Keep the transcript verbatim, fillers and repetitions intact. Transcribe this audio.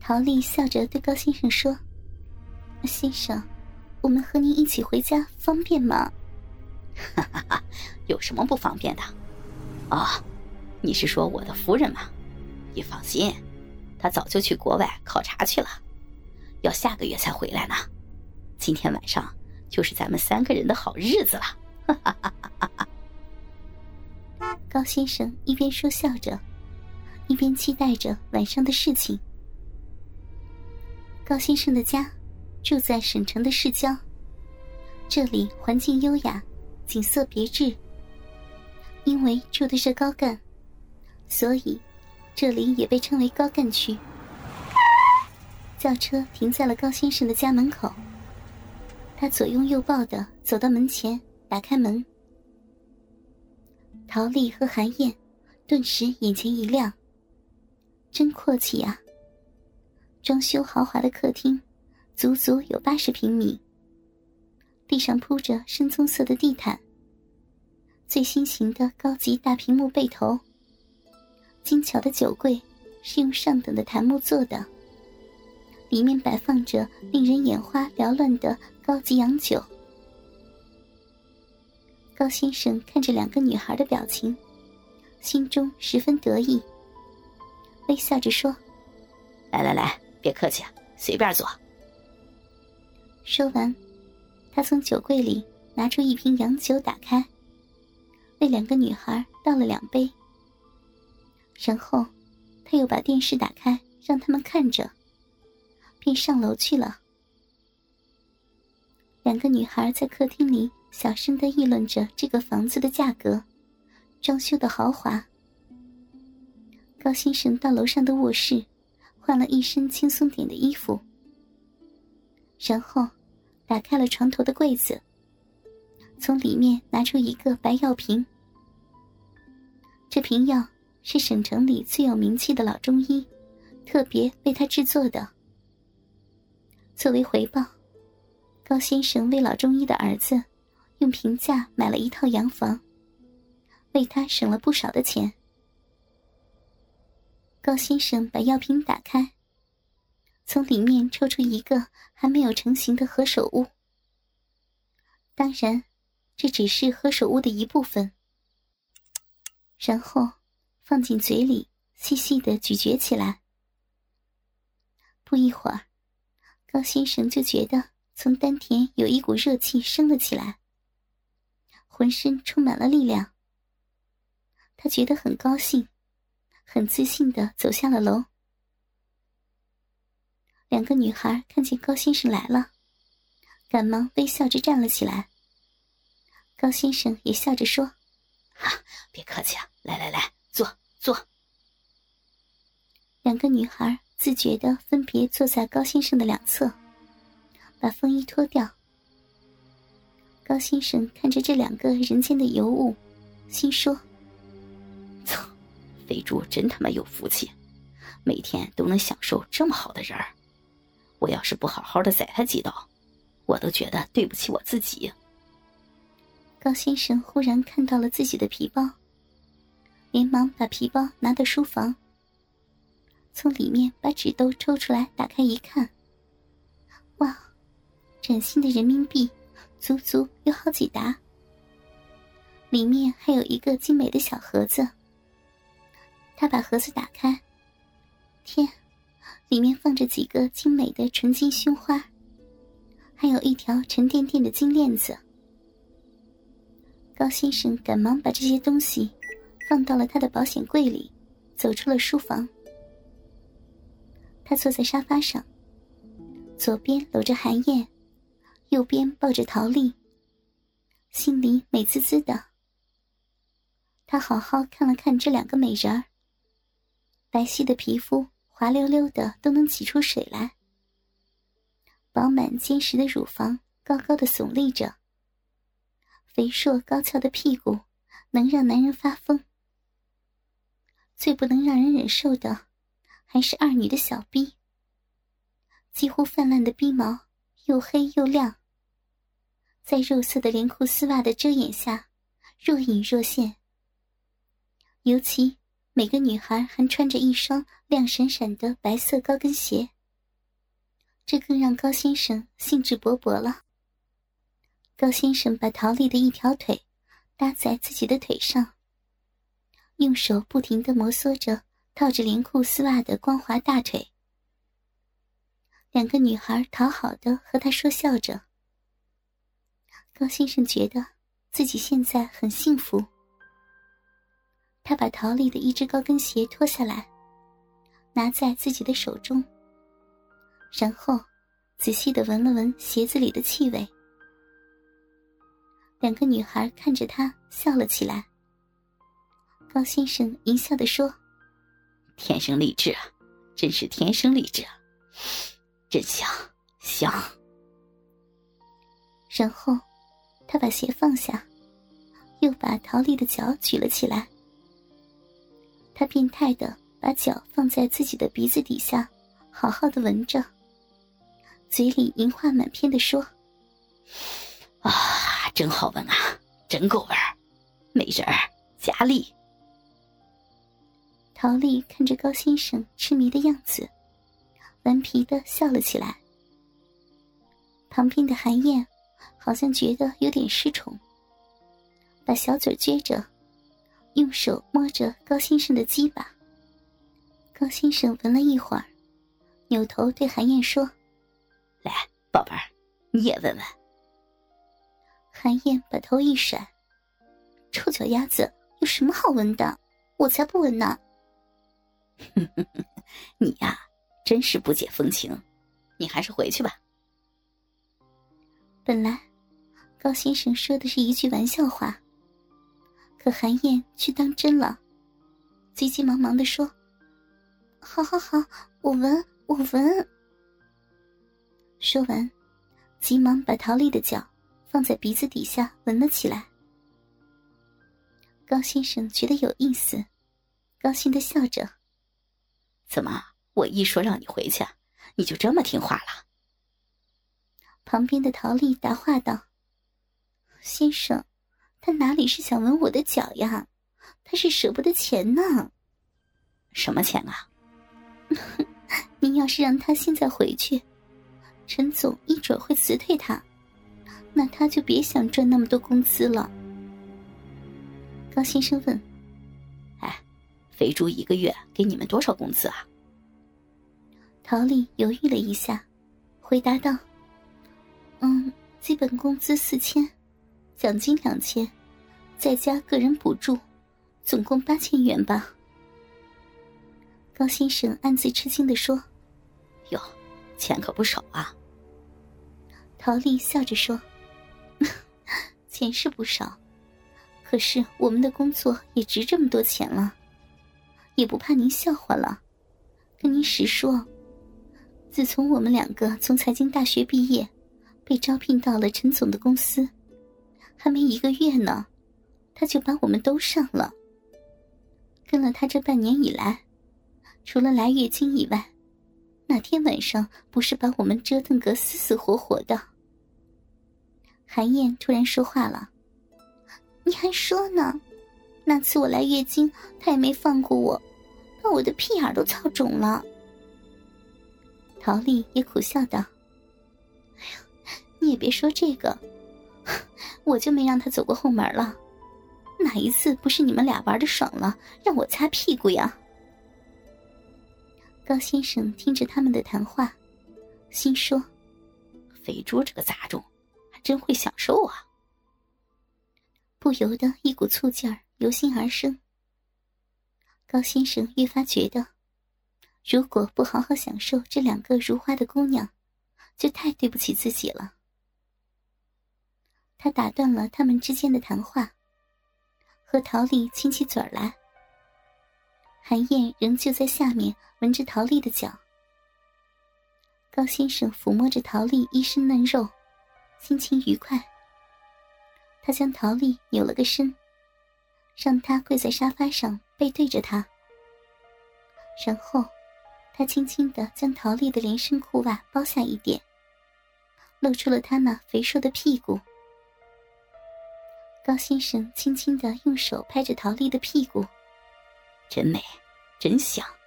陶丽笑着对高先生说：“先生，我们和您一起回家方便吗？”“ 哈哈哈，有什么不方便的？哦，你是说我的夫人吗？你放心，她早就去国外考察去了，要下个月才回来呢。今天晚上就是咱们三个人的好日子了。”哈哈哈哈哈。 高先生一边说笑着，一边期待着晚上的事情。高先生的家住在省城的市郊，这里环境优雅，景色别致。因为住的是高干，所以这里也被称为高干区。轿车停在了高先生的家门口，他左拥右抱地走到门前，打开门。陶丽和韩燕顿时眼前一亮，真阔气啊！装修豪华的客厅足足有八十平米，地上铺着深棕色的地毯，最新型的高级大屏幕背头，精巧的酒柜是用上等的檀木做的，里面摆放着令人眼花缭乱的高级洋酒。高先生看着两个女孩的表情，心中十分得意，微笑着说：“ 来来来，别客气，随便坐。” 说完，他从酒柜里拿出一瓶洋酒，打开，为两个女孩倒了两杯。然后他又把电视打开，让他们看着，便上楼去了。两个女孩在客厅里小声地议论着这个房子的价格，装修的豪华。高先生到楼上的卧室，换了一身轻松点的衣服，然后打开了床头的柜子，从里面拿出一个白药瓶。这瓶药是省城里最有名气的老中医特别为他制作的。作为回报，高先生为老中医的儿子用平价买了一套洋房，为他省了不少的钱。高先生把药瓶打开，从里面抽出一个还没有成型的何首乌。当然，这只是何首乌的一部分。然后放进嘴里，细细地咀嚼起来。不一会儿，高先生就觉得从丹田有一股热气升了起来，浑身充满了力量。他觉得很高兴，很自信地走下了楼。两个女孩看见高先生来了，赶忙微笑着站了起来。高先生也笑着说：“ 啊，别客气啊，来来来，坐坐。” 两个女孩自觉地分别坐在高先生的两侧，把风衣脱掉。高先生看着这两个人间的尤物，心说：“ 操，肥猪真他妈有福气，每天都能享受这么好的人儿。我要是不好好的宰他几刀，我都觉得对不起我自己。” 高先生忽然看到了自己的皮包，连忙把皮包拿到书房，从里面把纸兜抽出来，打开一看，哇，崭新的人民币足足有好几沓，里面还有一个精美的小盒子。他把盒子打开，天，里面放着几个精美的纯金胸花，还有一条沉甸甸的金链子。高先生赶忙把这些东西放到了他的保险柜里，走出了书房。他坐在沙发上，左边搂着韩燕，右边抱着陶丽，心里美滋滋的。他好好看了看这两个美人儿，白皙的皮肤滑溜溜的都能挤出水来，饱满坚实的乳房高高的耸立着，肥硕高翘的屁股能让男人发疯。最不能让人忍受的还是二女的小逼，几乎泛滥的逼毛又黑又亮，在肉色的连裤丝袜的遮掩下若隐若现。尤其每个女孩还穿着一双亮闪闪的白色高跟鞋， 这更让高先生兴致勃勃了。高先生把陶丽的一条腿搭在自己的腿上，用手不停地摩挲着套着连裤丝袜的光滑大腿。两个女孩讨好地和他说笑着。高先生觉得自己现在很幸福。他把陶丽的一只高跟鞋脱下来，拿在自己的手中，然后仔细地闻了闻鞋子里的气味。两个女孩看着他笑了起来。高先生淫笑地说： 天生丽质啊，真是天生丽质啊，真香香。 然后他把鞋放下，又把陶丽的脚举了起来。他变态地把脚放在自己的鼻子底下，好好的闻着，嘴里淫话满篇地说： 啊，真好闻啊，真够味儿，美人儿佳丽。 陶丽看着高先生痴迷的样子，顽皮地笑了起来。旁边的韩燕好像觉得有点失宠，把小嘴撅着，用手摸着高先生的鸡巴。高先生闻了一会儿，扭头对韩燕说： 来，宝贝儿，你也闻闻。 韩燕把头一甩：臭脚丫子，有什么好闻的？我才不闻呢。 你呀，真是不解风情，你还是回去吧。 本来高先生说的是一句玩笑话，可韩燕却当真了，急急忙忙地说：好好好，我闻我闻。说完，急忙把陶丽的脚放在鼻子底下闻了起来。高先生觉得有意思，高兴地笑着： 怎么，我一说让你回去，你就这么听话了？ 旁边的陶丽答话道：先生，他哪里是想闻我的脚呀，他是舍不得钱呢。 什么钱啊？ 您要是让他现在回去，陈总一准会辞退他，那他就别想赚那么多工资了。高先生问： 哎，肥猪一个月给你们多少工资啊？ 陶丽犹豫了一下，回答道：嗯，基本工资四千，奖金两千，再加个人补助，总共八千元吧。高先生暗自吃惊地说： 哟，钱可不少啊。 陶丽笑着说：钱是不少，可是我们的工作也值这么多钱了，也不怕您笑话了。跟您实说，自从我们两个从财经大学毕业，被招聘到了陈总的公司，还没一个月呢，他就把我们都上了。跟了他这半年以来，除了来月经以外，哪天晚上不是把我们折腾个死死活活的。韩燕突然说话了：你还说呢，那次我来月经，他也没放过我，把我的屁眼都操肿了。陶丽也苦笑道：哎呀，你也别说这个，我就没让他走过后门了，哪一次不是你们俩玩得爽了，让我擦屁股呀？高先生听着他们的谈话，心说： 肥猪这个杂种还真会享受啊。 不由得一股醋劲儿由心而生。高先生越发觉得，如果不好好享受这两个如花的姑娘，就太对不起自己了。他打断了他们之间的谈话，和陶丽亲起嘴来。韩燕仍旧在下面闻着陶丽的脚。高先生抚摸着陶丽一身嫩肉，心情愉快。他将陶丽扭了个身，让她跪在沙发上背对着他，然后他轻轻地将陶丽的连身裤袜剥下一点，露出了她那肥硕的屁股。高先生轻轻地用手拍着陶丽的屁股： 真美，真香。